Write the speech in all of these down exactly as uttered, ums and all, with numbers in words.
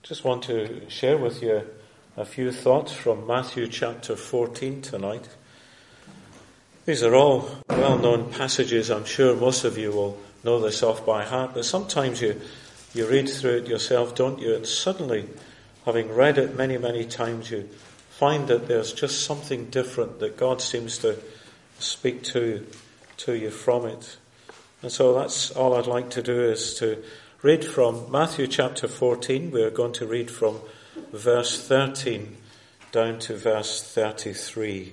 Just want to share with you a few thoughts from Matthew chapter fourteen tonight. These are all well-known passages. I'm sure most of you will know this off by heart, but sometimes you, you read through it yourself, don't you? And suddenly, having read it many, many times, you find that there's just something different that God seems to speak to, to you from it. And so that's all I'd like to do, is to read from Matthew chapter fourteen. We're going to read from verse thirteen down to verse thirty-three.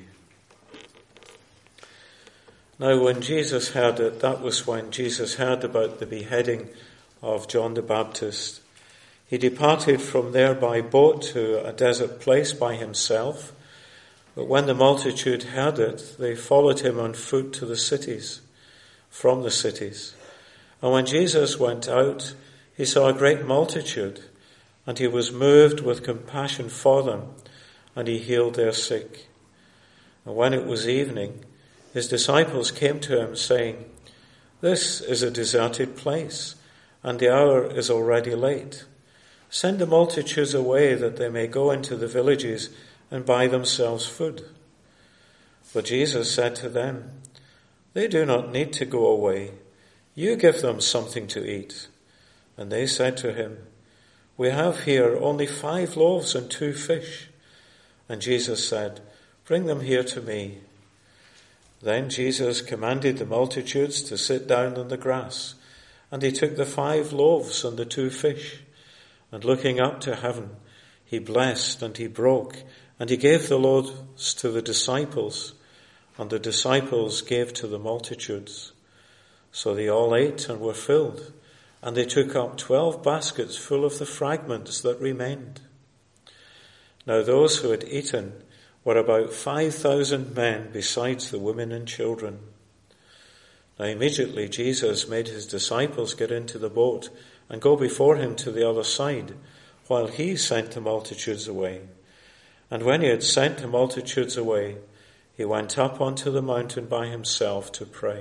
Now when Jesus heard it, that was when Jesus heard about the beheading of John the Baptist. He departed from there by boat to a desert place by himself. But when the multitude heard it, they followed him on foot to the cities, from the cities. And when Jesus went out, he saw a great multitude, and he was moved with compassion for them, and he healed their sick. And when it was evening, his disciples came to him, saying, "This is a deserted place, and the hour is already late. Send the multitudes away, that they may go into the villages and buy themselves food." But Jesus said to them, "They do not need to go away. You give them something to eat." And they said to him, "We have here only five loaves and two fish." And Jesus said, "Bring them here to me." Then Jesus commanded the multitudes to sit down on the grass, and he took the five loaves and the two fish, and looking up to heaven, he blessed and he broke, and he gave the loaves to the disciples, and the disciples gave to the multitudes. So they all ate and were filled, and they took up twelve baskets full of the fragments that remained. Now those who had eaten were about five thousand men, besides the women and children. Now immediately Jesus made his disciples get into the boat and go before him to the other side, while he sent the multitudes away. And when he had sent the multitudes away, he went up onto the mountain by himself to pray.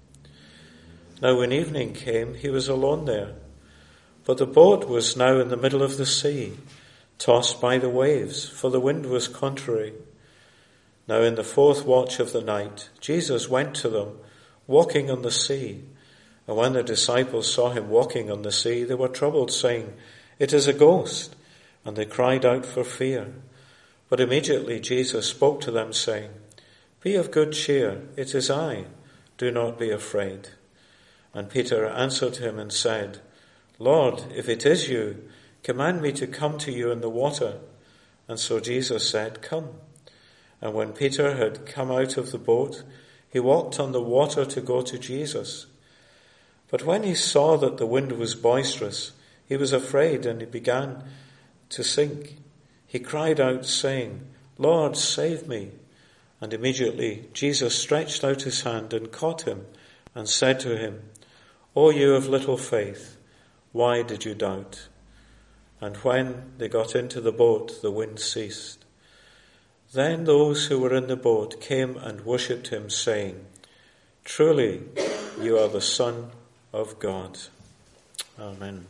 Now when evening came, he was alone there. But the boat was now in the middle of the sea, tossed by the waves, for the wind was contrary. Now in the fourth watch of the night, Jesus went to them, walking on the sea. And when the disciples saw him walking on the sea, they were troubled, saying, "It is a ghost." And they cried out for fear. But immediately Jesus spoke to them, saying, "Be of good cheer, it is I, do not be afraid." And Peter answered him and said, "Lord, if it is you, command me to come to you in the water." And so Jesus said, "Come." And when Peter had come out of the boat, he walked on the water to go to Jesus. But when he saw that the wind was boisterous, he was afraid, and he began to sink. He cried out, saying, "Lord, save me." And immediately Jesus stretched out his hand and caught him and said to him, "O you of little faith, why did you doubt?" And when they got into the boat, the wind ceased. Then those who were in the boat came and worshipped him, saying, "Truly you are the Son of God." Amen.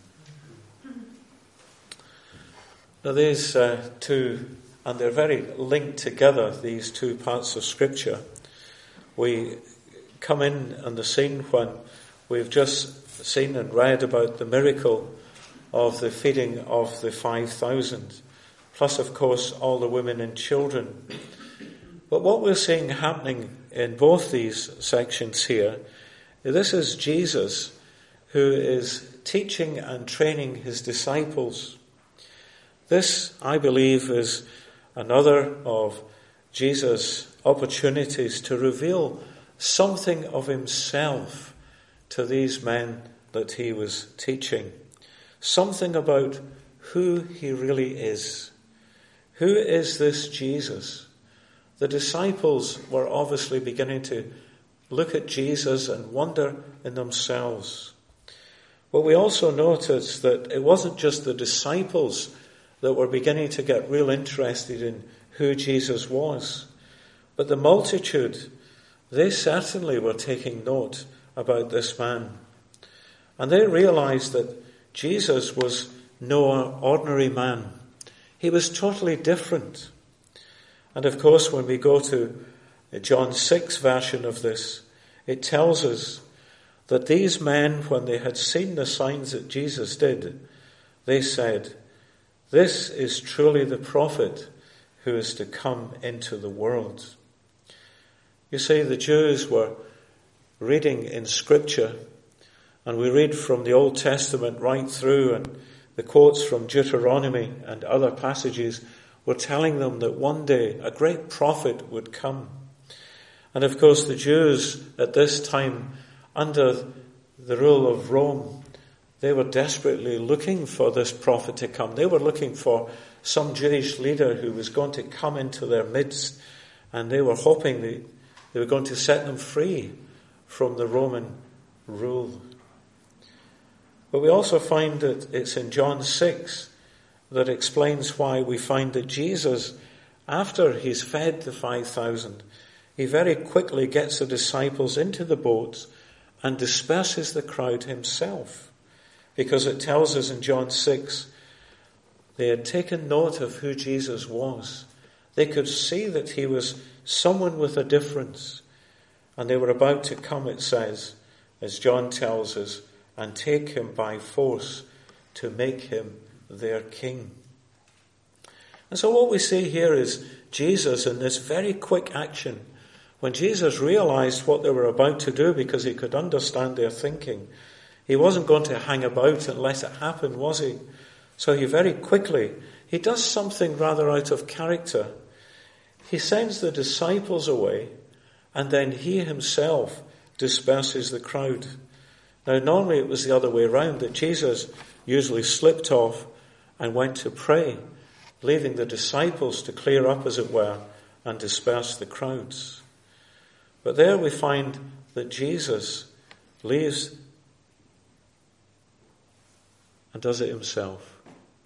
Now these uh, two, and they're very linked together, these two parts of Scripture. We come in on the scene when we've just seen and read about the miracle of the feeding of the five thousand, plus of course all the women and children. But what we're seeing happening in both these sections here, this is Jesus who is teaching and training his disciples. This, I believe, is another of Jesus' opportunities to reveal something of himself to these men that he was teaching. Something about who he really is. Who is this Jesus? The disciples were obviously beginning to look at Jesus and wonder in themselves. But we also notice that it wasn't just the disciples that were beginning to get real interested in who Jesus was, but the multitude, they certainly were taking note about this man. And they realized that Jesus was no ordinary man. He was totally different. And of course, when we go to John six version of this, it tells us that these men, when they had seen the signs that Jesus did, they said, "This is truly the prophet who is to come into the world." You see, the Jews were reading in Scripture, and we read from the Old Testament right through, and the quotes from Deuteronomy and other passages were telling them that one day a great prophet would come. And of course the Jews at this time, under the rule of Rome, they were desperately looking for this prophet to come. They were looking for some Jewish leader who was going to come into their midst, and they were hoping they, they were going to set them free from the Roman rule. But we also find that it's in John six that explains why we find that Jesus, after he's fed the five thousand, he very quickly gets the disciples into the boats and disperses the crowd himself. Because it tells us in John six, they had taken note of who Jesus was. They could see that he was someone with a difference. And they were about to come, it says, as John tells us, and take him by force to make him their king. And so what we see here is Jesus in this very quick action. When Jesus realized what they were about to do, because he could understand their thinking, he wasn't going to hang about and let it happen, was he? So he very quickly, he does something rather out of character. He sends the disciples away, and then he himself disperses the crowd. Now, normally it was the other way around, that Jesus usually slipped off and went to pray, leaving the disciples to clear up, as it were, and disperse the crowds. But there we find that Jesus leaves and does it himself.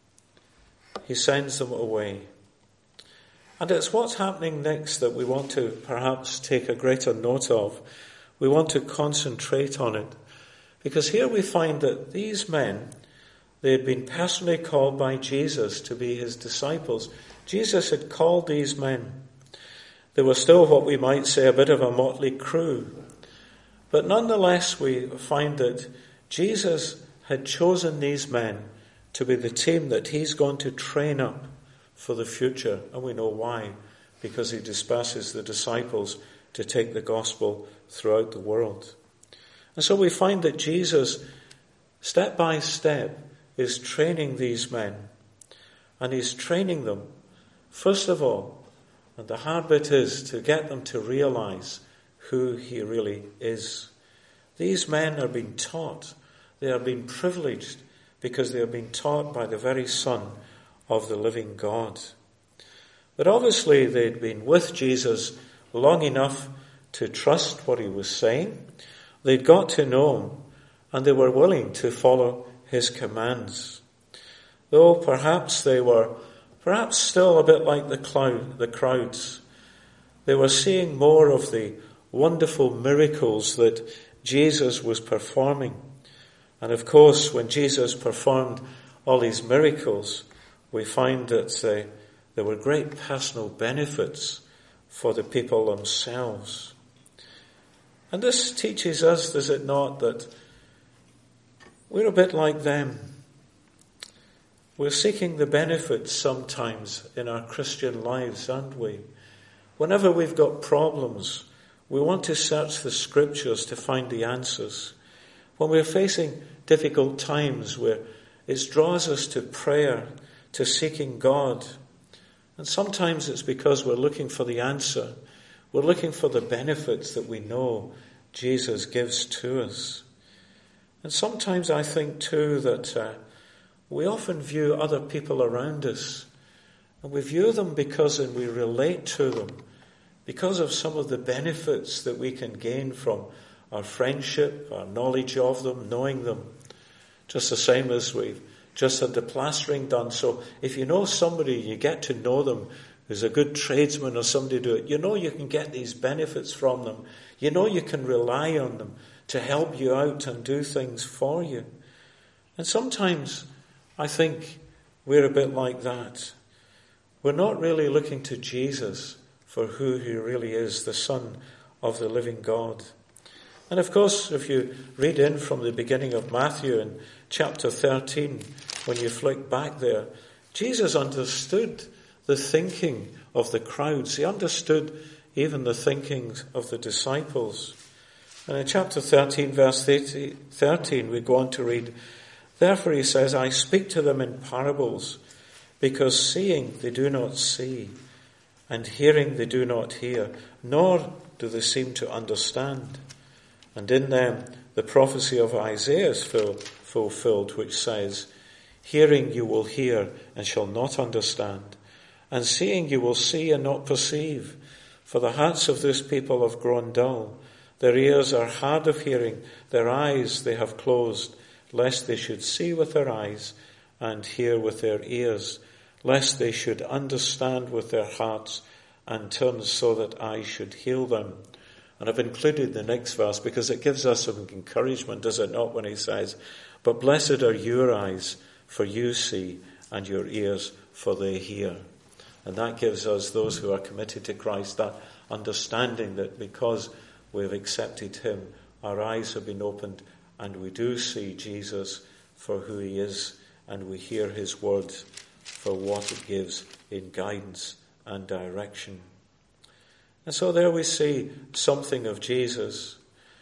He sends them away. And it's what's happening next that we want to perhaps take a greater note of. We want to concentrate on it. Because here we find that these men, they had been personally called by Jesus to be his disciples. Jesus had called these men. They were still what we might say a bit of a motley crew. But nonetheless we find that Jesus had chosen these men to be the team that he's going to train up for the future. And we know why. Because he disperses the disciples to take the gospel throughout the world. And so we find that Jesus, step by step, is training these men. And he's training them, first of all, and the hard bit is to get them to realize who he really is. These men are being taught. They are being privileged because they are being taught by the very Son of the living God. But obviously they'd been with Jesus long enough to trust what he was saying. They'd got to know him, and they were willing to follow his commands. Though perhaps they were perhaps still a bit like the cloud, the crowds. They were seeing more of the wonderful miracles that Jesus was performing. And of course, when Jesus performed all these miracles, we find that they, there were great personal benefits for the people themselves. And this teaches us, does it not, that we're a bit like them. We're seeking the benefits sometimes in our Christian lives, aren't we? Whenever we've got problems, we want to search the scriptures to find the answers. When we're facing difficult times, where it draws us to prayer, to seeking God. And sometimes it's because we're looking for the answer. We're looking for the benefits that we know Jesus gives to us. And sometimes I think too that uh, we often view other people around us, and we view them because and we relate to them because of some of the benefits that we can gain from our friendship, our knowledge of them, knowing them. Just the same as we've just had the plastering done. So if you know somebody, you get to know them, who's a good tradesman or somebody do it, you know you can get these benefits from them. You know you can rely on them to help you out and do things for you. And sometimes I think we're a bit like that. We're not really looking to Jesus for who he really is, the Son of the living God. And of course, if you read in from the beginning of Matthew in chapter thirteen, when you flick back there, Jesus understood the thinking of the crowds. He understood even the thinking of the disciples. And in chapter thirteen, verse thirteen, we go on to read, "Therefore he says, I speak to them in parables, because seeing they do not see, and hearing they do not hear, nor do they seem to understand. And in them the prophecy of Isaiah is fulfilled, which says, Hearing you will hear and shall not understand, and seeing you will see and not perceive. For the hearts of this people have grown dull. Their ears are hard of hearing, their eyes they have closed, lest they should see with their eyes and hear with their ears, lest they should understand with their hearts and turn so that I should heal them." And I've included the next verse because it gives us some encouragement, does it not, when he says, "But blessed are your eyes, for you see, and your ears, for they hear." And that gives us, those who are committed to Christ, that understanding that because we have accepted him, our eyes have been opened and we do see Jesus for who he is, and we hear his word for what it gives in guidance and direction. And so there we see something of Jesus.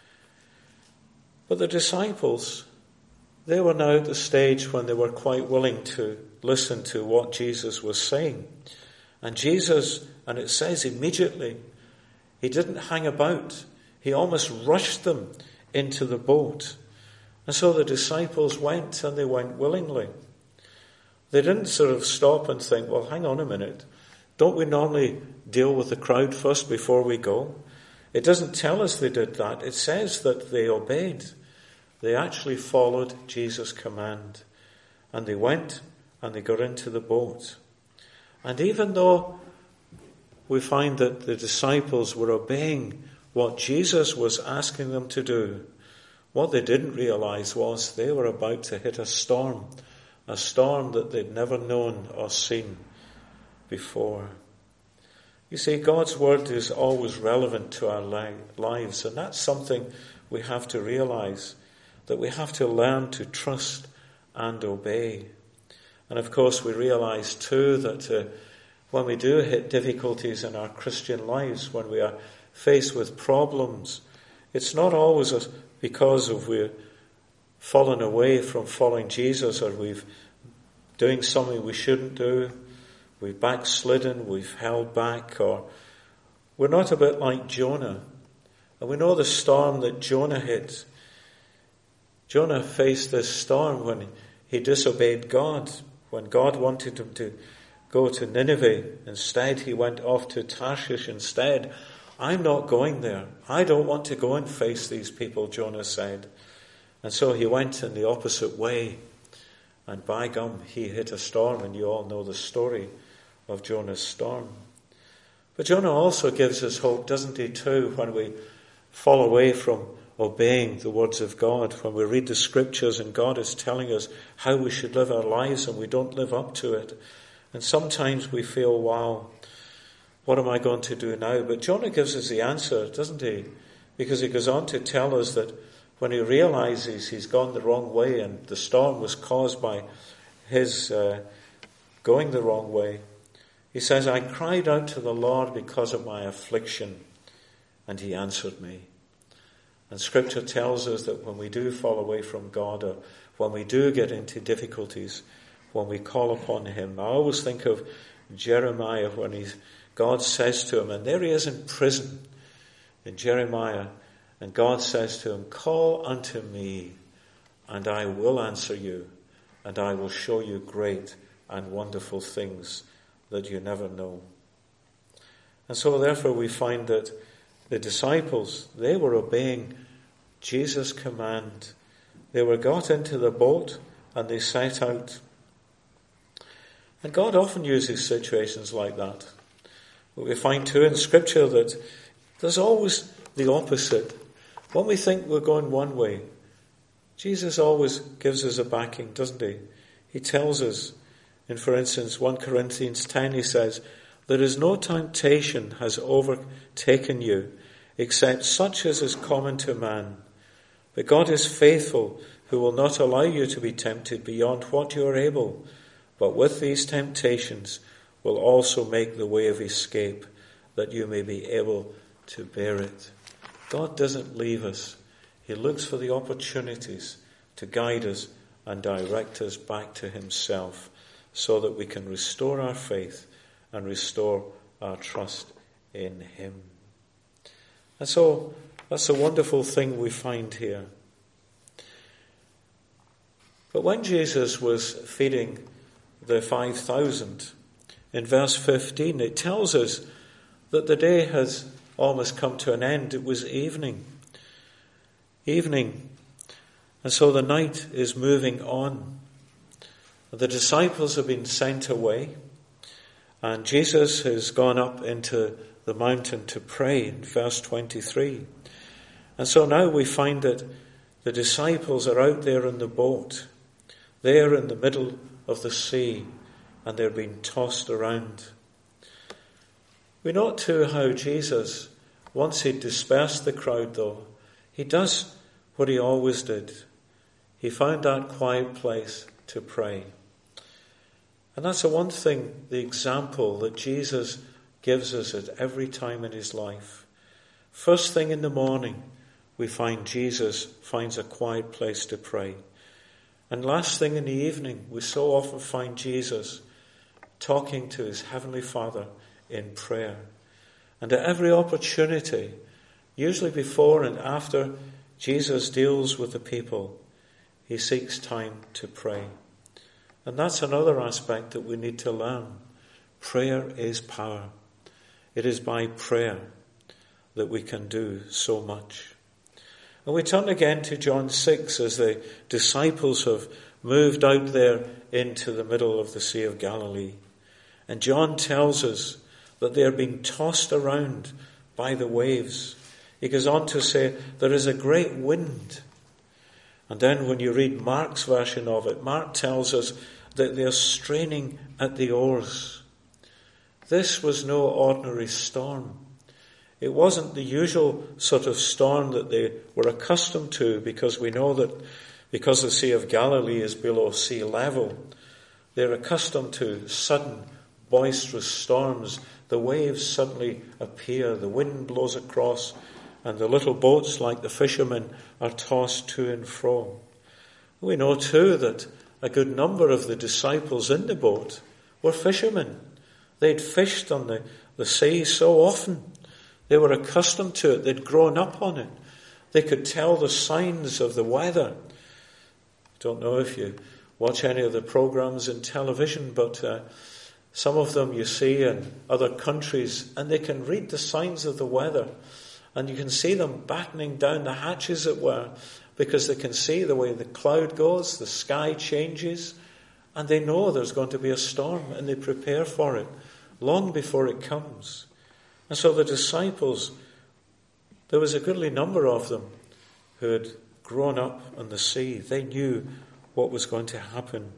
But the disciples, they were now at the stage when they were quite willing to listen to what Jesus was saying. And Jesus, and it says immediately, he didn't hang about. He almost rushed them into the boat. And so the disciples went, and they went willingly. They didn't sort of stop and think, well, hang on a minute. Don't we normally deal with the crowd first before we go? It doesn't tell us they did that. It says that they obeyed. They actually followed Jesus' command. And they went and they got into the boat. And even though we find that the disciples were obeying what Jesus was asking them to do, what they didn't realize was they were about to hit a storm, a storm that they'd never known or seen before. You see, God's word is always relevant to our li- lives, and that's something we have to realize, that we have to learn to trust and obey. And of course we realize too that uh, when we do hit difficulties in our Christian lives, when we are faced with problems, it's not always a, because of we're fallen away from following Jesus, or we've doing something we shouldn't do, we've backslidden, we've held back, or we're not a bit like Jonah. And we know the storm that Jonah hit. Jonah faced this storm when he disobeyed God. When God wanted him to go to Nineveh, instead he went off to Tarshish instead. I'm not going there. I don't want to go and face these people, Jonah said. And so he went in the opposite way. And by gum, he hit a storm, and you all know the story of Jonah's storm. But Jonah also gives us hope, doesn't he, too, when we fall away from obeying the words of God, when we read the scriptures and God is telling us how we should live our lives and we don't live up to it. And sometimes we feel, wow, what am I going to do now? But Jonah gives us the answer, doesn't he? Because he goes on to tell us that when he realizes he's gone the wrong way and the storm was caused by his uh, going the wrong way, he says, I cried out to the Lord because of my affliction, and he answered me. And Scripture tells us that when we do fall away from God, or when we do get into difficulties, when we call upon him, I always think of Jeremiah when he, God says to him, and there he is in prison, in Jeremiah, and God says to him, call unto me, and I will answer you, and I will show you great and wonderful things that you never know. And so therefore we find that the disciples, they were obeying Jesus' command. They were got into the boat and they set out. And God often uses situations like that. But we find too in Scripture that there's always the opposite. When we think we're going one way, Jesus always gives us a backing, doesn't he? He tells us, in, for instance, First Corinthians ten, he says, "There is no temptation has overtaken you, except such as is common to man. But God is faithful, who will not allow you to be tempted beyond what you are able, but with these temptations will also make the way of escape, that you may be able to bear it." God doesn't leave us. He looks for the opportunities to guide us and direct us back to himself, so that we can restore our faith and restore our trust in him. And so that's a wonderful thing we find here. But when Jesus was feeding the five thousand, in verse fifteen, it tells us that the day has almost come to an end. It was evening. Evening. And so the night is moving on. The disciples have been sent away, and Jesus has gone up into the mountain to pray in verse twenty-three. And so now we find that the disciples are out there in the boat. They're in the middle of the sea, and they're being tossed around. We note too how Jesus, once he'd dispersed the crowd though, he does what he always did. He found that quiet place to pray. And that's the one thing, the example that Jesus gives us at every time in his life. First thing in the morning, we find Jesus finds a quiet place to pray. And last thing in the evening, we so often find Jesus talking to his Heavenly Father in prayer. And at every opportunity, usually before and after Jesus deals with the people, he seeks time to pray. And that's another aspect that we need to learn. Prayer is power. It is by prayer that we can do so much. And we turn again to John six as the disciples have moved out there into the middle of the Sea of Galilee. And John tells us that they are being tossed around by the waves. He goes on to say there is a great wind. And then when you read Mark's version of it, Mark tells us that they are straining at the oars. This was no ordinary storm. It wasn't the usual sort of storm that they were accustomed to, because we know that because the Sea of Galilee is below sea level, they're accustomed to sudden boisterous storms. The waves suddenly appear, the wind blows across, and the little boats, like the fishermen, are tossed to and fro. We know too that a good number of the disciples in the boat were fishermen. They'd fished on the, the sea so often. They were accustomed to it. They'd grown up on it. They could tell the signs of the weather. I don't know if you watch any of the programs in television, but uh, some of them you see in other countries, and they can read the signs of the weather. And you can see them battening down the hatches, as it were, because they can see the way the cloud goes, the sky changes, and they know there's going to be a storm, and they prepare for it long before it comes. And so the disciples, there was a goodly number of them who had grown up on the sea. They knew what was going to happen.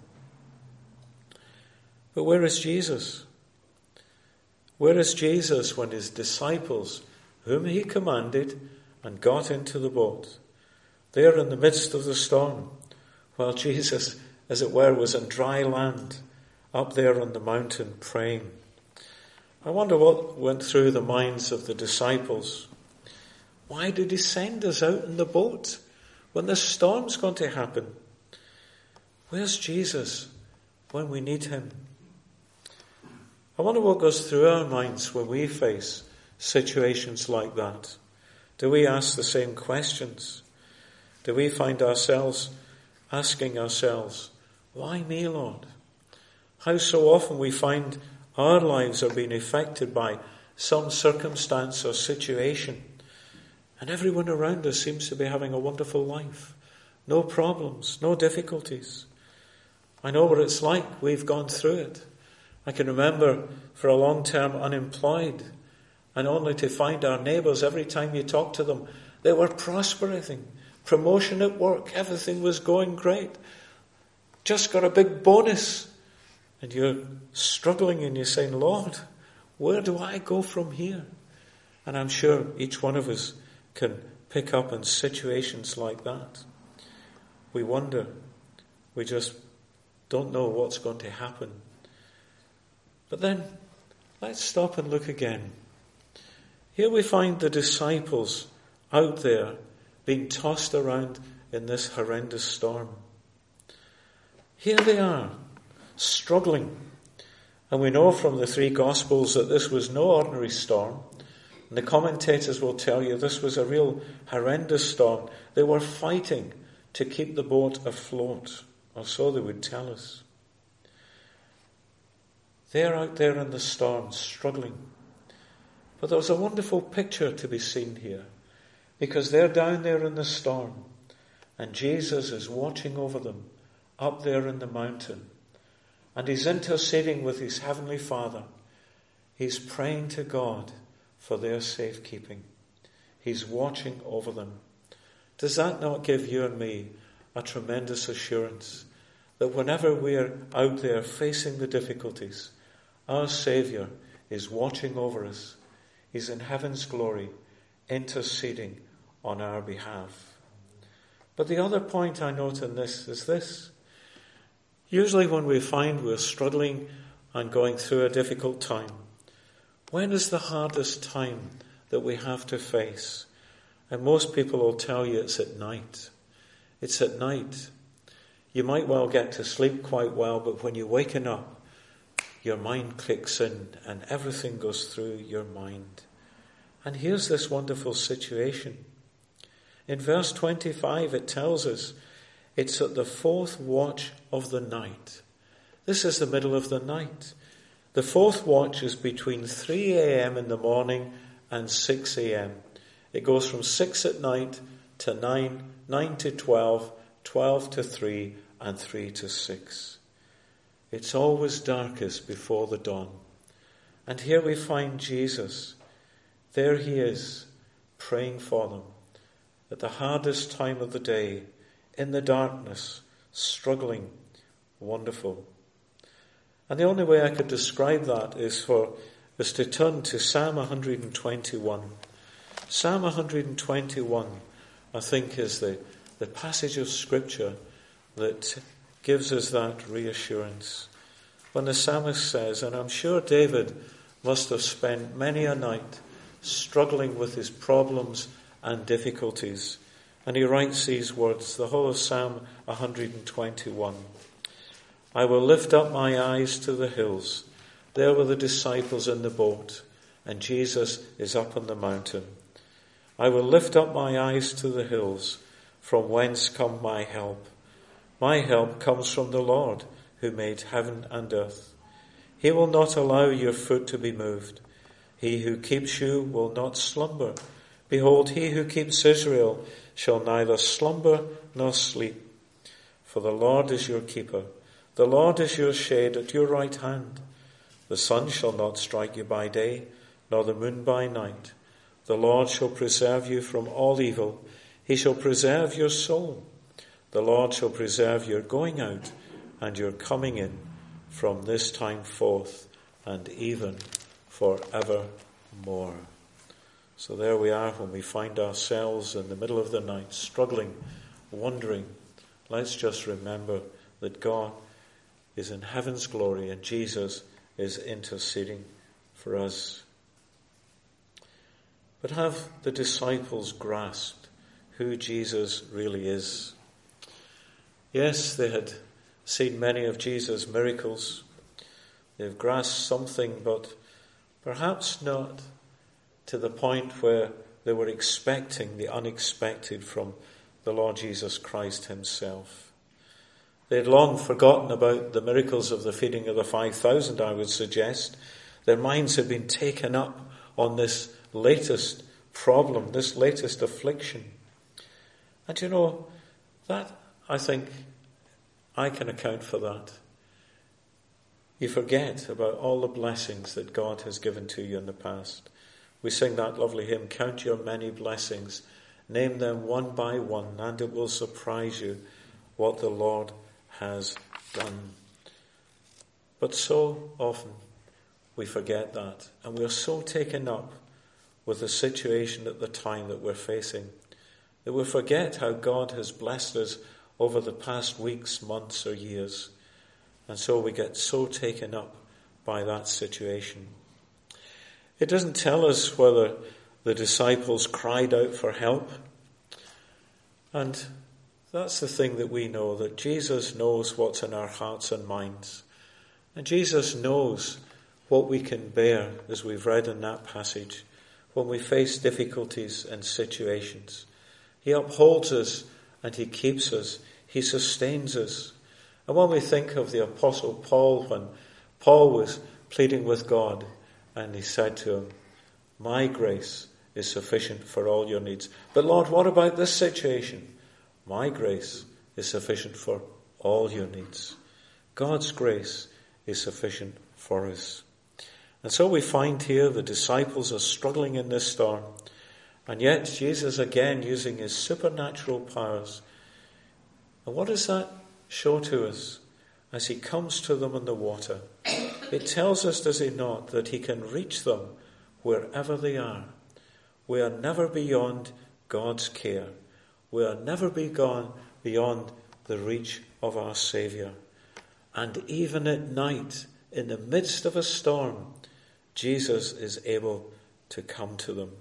But where is Jesus? Where is Jesus when his disciples, whom he commanded and got into the boat, there in the midst of the storm, while Jesus, as it were, was on dry land, up there on the mountain praying? I wonder what went through the minds of the disciples. Why did he send us out in the boat when the storm's going to happen? Where's Jesus when we need him? I wonder what goes through our minds when we face situations like that. Do we ask the same questions? Do we find ourselves asking ourselves, why me, Lord? How so often we find our lives are being affected by some circumstance or situation, and everyone around us seems to be having a wonderful life. No problems, no difficulties. I know what it's like. We've gone through it. I can remember for a long term unemployed, and only to find our neighbours, every time you talk to them, they were prospering. Promotion at work, everything was going great. just got a big bonus. And you're struggling and you're saying, Lord, where do I go from here? And I'm sure each one of us can pick up in situations like that. We wonder. We just don't know what's going to happen. But then, let's stop and look again. Here we find the disciples out there being tossed around in this horrendous storm. Here they are, struggling. And we know from the three Gospels that this was no ordinary storm. And the commentators will tell you this was a real horrendous storm. They were fighting to keep the boat afloat, or so they would tell us. They're out there in the storm, struggling. But there's a wonderful picture to be seen here, because they're down there in the storm, and Jesus is watching over them up there in the mountain, and he's interceding with his heavenly Father. He's praying to God for their safekeeping. He's watching over them. Does that not give you and me a tremendous assurance that whenever we're out there facing the difficulties, our Saviour is watching over us. He's in heaven's glory, interceding on our behalf. But the other point I note in this is this. Usually when we find we're struggling and going through a difficult time, when is the hardest time that we have to face? And most people will tell you it's at night. It's at night. You might well get to sleep quite well, but when you're waking up, your mind clicks in and everything goes through your mind. And here's this wonderful situation. In verse twenty-five it tells us it's at the fourth watch of the night. This is the middle of the night. The fourth watch is between three a.m. in the morning and six a.m. It goes from six at night to nine, nine to twelve, twelve to three, and three to six. It's always darkest before the dawn. And here we find Jesus. There he is, praying for them at the hardest time of the day, in the darkness, struggling. Wonderful. And the only way I could describe that is for us to turn to Psalm one twenty-one. Psalm one twenty-one, I think, is the, the passage of Scripture that gives us that reassurance. When the psalmist says, and I'm sure David must have spent many a night struggling with his problems and difficulties, and he writes these words, the whole of Psalm one twenty-one. I will lift up my eyes to the hills. There were the disciples in the boat, and Jesus is up on the mountain. I will lift up my eyes to the hills, from whence come my help. My help comes from the Lord, who made heaven and earth. He will not allow your foot to be moved. He who keeps you will not slumber. Behold, he who keeps Israel shall neither slumber nor sleep. For the Lord is your keeper. The Lord is your shade at your right hand. The sun shall not strike you by day, nor the moon by night. The Lord shall preserve you from all evil. He shall preserve your soul. The Lord shall preserve your going out and your coming in from this time forth and even forevermore. So there we are when we find ourselves in the middle of the night, struggling, wondering. Let's just remember that God is in heaven's glory and Jesus is interceding for us. But have the disciples grasped who Jesus really is? Yes, they had seen many of Jesus' miracles. They've grasped something, but perhaps not to the point where they were expecting the unexpected from the Lord Jesus Christ himself. They had long forgotten about the miracles of the feeding of the five thousand, I would suggest. Their minds had been taken up on this latest problem, this latest affliction. And you know, that, I think, I can account for that. You forget about all the blessings that God has given to you in the past. We sing that lovely hymn, Count Your Many Blessings, name them one by one, and it will surprise you what the Lord has done. But so often we forget that, and we're so taken up with the situation at the time that we're facing that we forget how God has blessed us over the past weeks, months, or years. And so we get so taken up by that situation. It doesn't tell us whether the disciples cried out for help. And that's the thing that we know, that Jesus knows what's in our hearts and minds. And Jesus knows what we can bear, as we've read in that passage, when we face difficulties and situations. He upholds us and he keeps us. He sustains us. And when we think of the Apostle Paul, when Paul was pleading with God and he said to him, "My grace is sufficient for all your needs." But Lord, what about this situation? My grace is sufficient for all your needs. God's grace is sufficient for us. And so we find here the disciples are struggling in this storm. And yet Jesus again using his supernatural powers. And what does that show to us as he comes to them in the water? It tells us, does it not, that he can reach them wherever they are. We are never beyond God's care. We are never be gone beyond the reach of our Saviour. And even at night, in the midst of a storm, Jesus is able to come to them.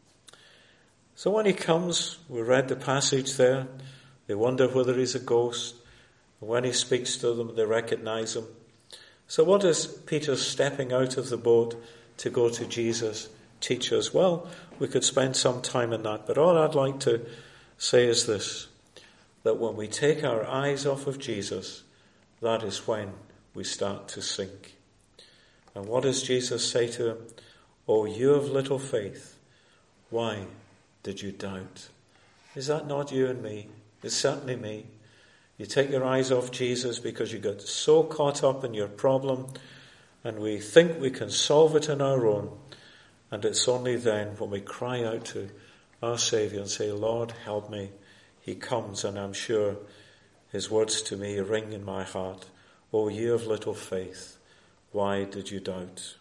So when he comes, we read the passage there, they wonder whether he's a ghost. And when he speaks to them, they recognize him. So what does Peter stepping out of the boat to go to Jesus teach us? Well, we could spend some time in that, but all I'd like to say is this, that when we take our eyes off of Jesus, that is when we start to sink. And what does Jesus say to him? "Oh, you of little faith, why did you doubt?" Is that not you and me? It's certainly me. You take your eyes off Jesus because you got so caught up in your problem and we think we can solve it on our own. And it's only then when we cry out to our Saviour and say, "Lord, help me." He comes, and I'm sure his words to me ring in my heart. "Oh, you of little faith, why did you doubt?"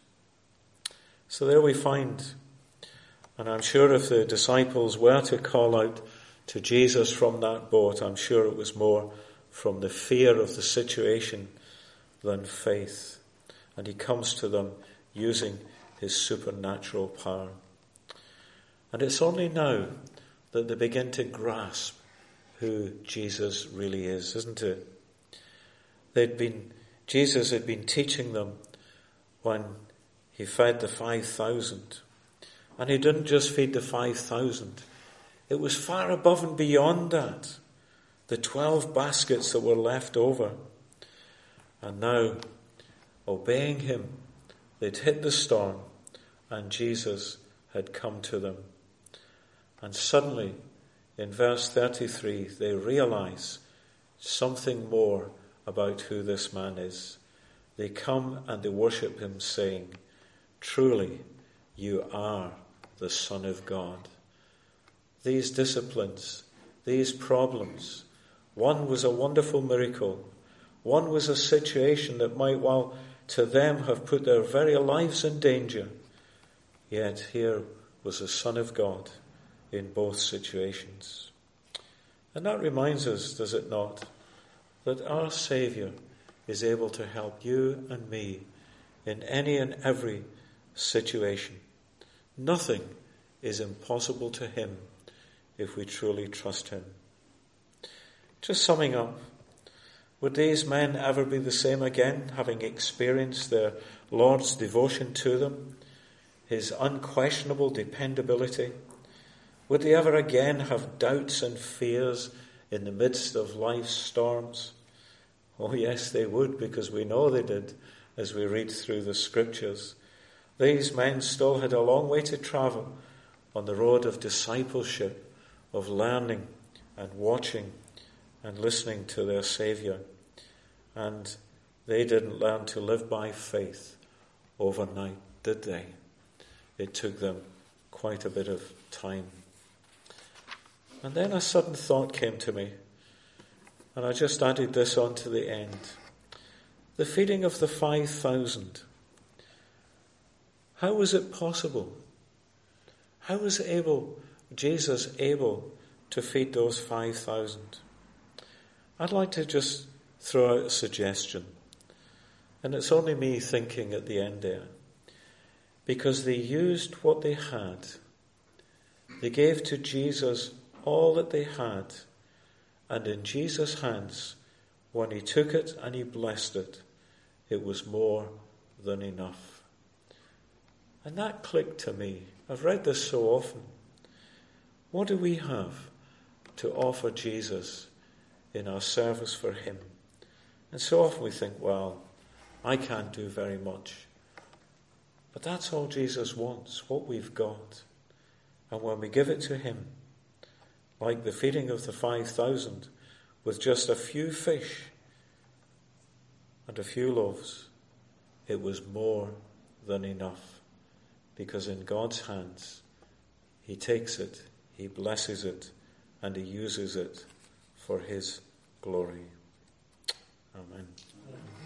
So there we find, and I'm sure if the disciples were to call out to Jesus from that boat, I'm sure it was more from the fear of the situation than faith. And he comes to them using his supernatural power. And it's only now that they begin to grasp who Jesus really is, isn't it? They'd been, Jesus had been teaching them when he fed the five thousand. And he didn't just feed the five thousand. It was far above and beyond that. The twelve baskets that were left over. And now, obeying him, they'd hit the storm and Jesus had come to them. And suddenly, in verse thirty-three, they realize something more about who this man is. They come and they worship him, saying, "Truly, you are the Son of God." These disciplines, these problems, one was a wonderful miracle. One was a situation that might well to them have put their very lives in danger. Yet here was the Son of God in both situations. And that reminds us, does it not, that our Saviour is able to help you and me in any and every situation. Nothing is impossible to him if we truly trust him. Just summing up, would these men ever be the same again, having experienced their Lord's devotion to them, his unquestionable dependability? Would they ever again have doubts and fears in the midst of life's storms? Oh yes, they would, because we know they did as we read through the scriptures. These men still had a long way to travel on the road of discipleship, of learning and watching and listening to their Saviour. And they didn't learn to live by faith overnight, did they? It took them quite a bit of time. And then a sudden thought came to me, and I just added this on to the end. the feeding of the five thousand. How was it possible? How was able, Jesus able to feed those five thousand? I'd like to just throw out a suggestion. And it's only me thinking at the end there. Because they used what they had. They gave to Jesus all that they had. And in Jesus' hands, when he took it and he blessed it, it was more than enough. And that clicked to me. I've read this so often. What do we have to offer Jesus in our service for him? And so often we think, well, I can't do very much. But that's all Jesus wants, what we've got. And when we give it to him, like the feeding of the five thousand, with just a few fish and a few loaves, it was more than enough. Because in God's hands, he takes it, he blesses it, and he uses it for his glory. Amen.